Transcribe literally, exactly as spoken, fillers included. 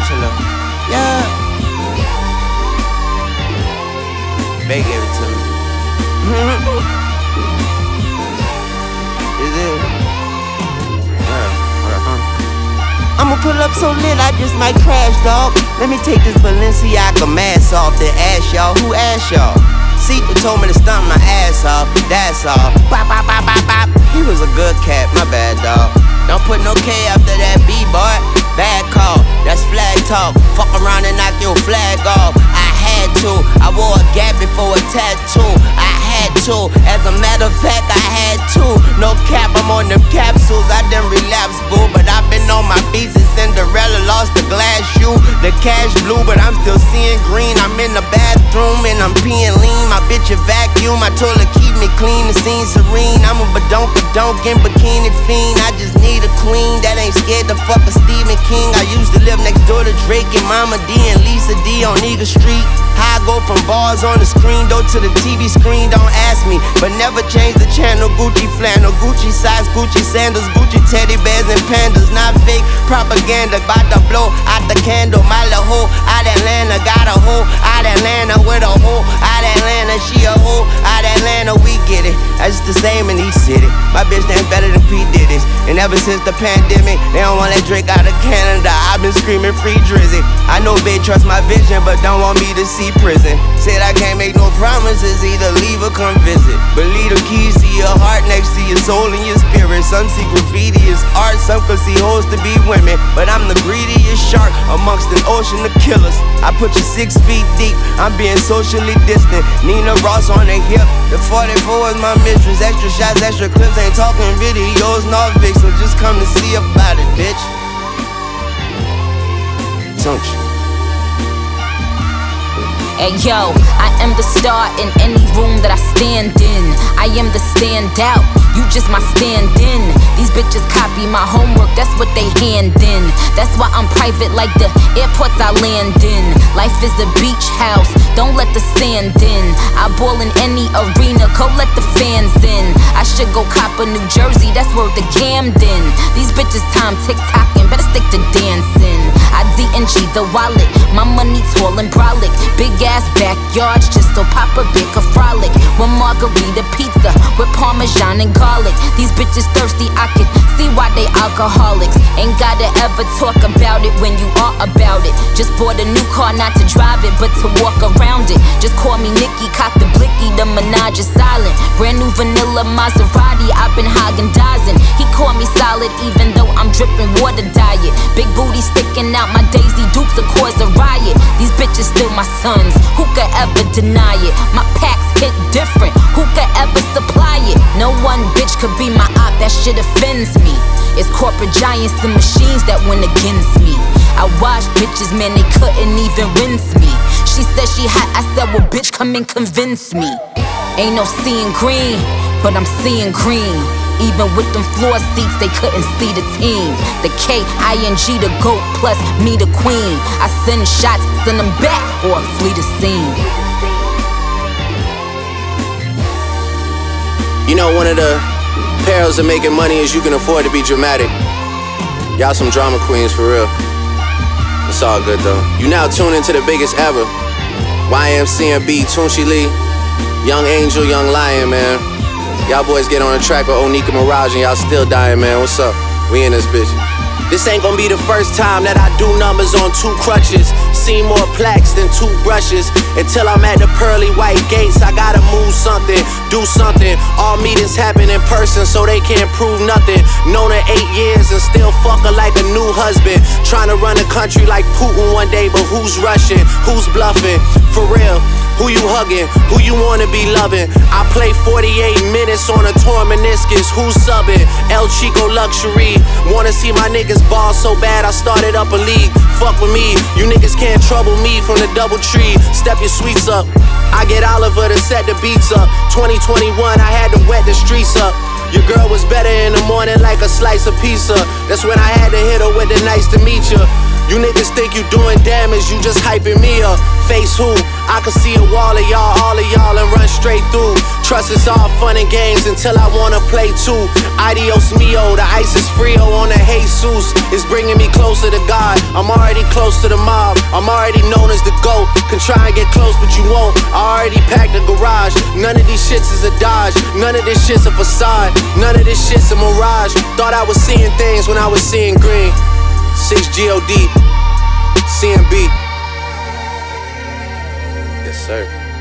Angela. Yeah. They gave it to me. Is it? Yeah. Uh-huh. I'ma pull up so lit, I just might crash, dog. Let me take this Balenciaga mask off, then ask y'all, who asked y'all? Seaton told me to stomp my ass off, that's all. Bop, bop, bop, bop, bop. He was a good cat, my bad, dog. Don't put no K after that B, boy. Bad call, that's flag talk. Fuck around and knock your flag off. I had to, I wore a gap before a tattoo. I had to, as a matter of fact, I had to. No cap, I'm on them capsules, I done relapse, boo. But I've been on my beats and Cinderella lost the glass shoe. The cash blue, but I'm still seeing green. I'm in the bathroom and I'm peeing lean. My bitch a vacuum, I told her keep me clean. The scene serene, I'm a badonk-a-donk in bikini fiend. I just need a queen that ain't scared to fuck a Stephen King. I used to live next door to Drake and Mama D and Lisa D on Eagle Street. How I go from bars on the screen door to the T V screen, don't ask me. But never change the channel, Gucci flannel, Gucci socks, Gucci sandals, Gucci teddy bears and pandas. Not fake propaganda, bout to blow out the candle. My little hoe out Atlanta, got a hoe out Atlanta with a hoe out Atlanta. She a hoe out Atlanta, we get it. That's the same in each city. My bitch dance better than P. Diddy's. And ever since the pandemic, they don't want that Drake out of Canada. I've been screaming free Drizzy. I know they trust my vision, but don't want me to see prison. Said I can't make no promises, either leave or come visit. But leave the keys to your heart next to your soul and your spirit. Some see graffiti as art, some could see hoes to be women. But I'm the greediest shark amongst an ocean of killers. I put you six feet deep, I'm being socially distant. Nina Ross on the hip, the forty-four is my mistress. Extra shots, extra clips, ain't talking videos, Norvix. So just come to see about it, bitch. Don't you? Hey yo, I am the star in any room that I stand in. I am the standout, you just my stand-in. These bitches copy my homework, that's what they hand in. That's why I'm private like the airports I land in. Life is a beach house, don't let the sand in. I ball in any arena, go let the fans in. I should go cop a New Jersey, that's worth the Camden. These bitches time tick-tocking, better stick to dancing. I D N G the wallet, my money tall and brolic. Big ass backyards, just so Papa Big could frolic. One margarita pizza with Parmesan and garlic. These bitches thirsty, I can see why they alcoholics. Ain't gotta ever talk about it when you are about it. Just bought a new car, not to drive it, but to walk around it. Just call me Nikki, cock the blicky, the Minaj is silent. Brand new vanilla Maserati, I've been Haagen-Dazsin'. He call me solid even though I'm dripping water diet. Big booty sticking out, my Daisy Dukes will cause a riot. These bitches still my sons, who could ever deny it? My packs hit different, who could ever supply it? No one bitch could be my op, that shit offends me. It's corporate giants and machines that went against me. I watched bitches, man, they couldn't even rinse me. She said she hot, I said, well bitch, come and convince me. Ain't no seeing green, but I'm seeing green. Even with them floor seats, they couldn't see the team. The K I N G, the GOAT, plus me, the queen. I send shots, send them back, or flee the scene. You know, one of the perils of making money is you can afford to be dramatic. Y'all some drama queens for real. It's all good though. You now tune into the biggest ever. Y M C M B, Tunchi Lee, Young Angel, Young Lion, man. Y'all boys get on the track with Onika Mirage and y'all still dying, man. What's up? We in this bitch. This ain't gonna be the first time that I do numbers on two crutches. See more plaques than two brushes. Until I'm at the pearly white gates, I gotta move something, do something. All meetings happen in person, so they can't prove nothing. Known her eight years and still fuck her like a new husband. Trying to run a country like Putin one day, but who's rushing? Who's bluffing? For real. Who you hugging? Who you wanna be loving? I play forty-eight minutes on a torn meniscus. Who's subbing? El Chico Luxury. Wanna see my niggas ball so bad I started up a league. Fuck with me, you niggas can't trouble me from the double tree. Step your sweets up. I get Oliver to set the beats up. twenty twenty-one, I had to wet the streets up. Your girl was better in the morning like a slice of pizza. That's when I had to hit her with the nice to meet ya. You niggas think you doing damage, you just hyping me up. Face who? I can see a wall of y'all, all of y'all, and run straight through. Trust is all fun and games until I wanna play too. Adios mio, the ice is frio on the Jesus. It's bringing me closer to God. I'm already close to the mob. I'm already known as the GOAT. Can try and get close, but you won't. I already packed the garage. None of these shits is a dodge. None of this shit's a facade. None of this shit's a mirage. Thought I was seeing things when I was seeing green. six G O D, C M B. Yes, sir.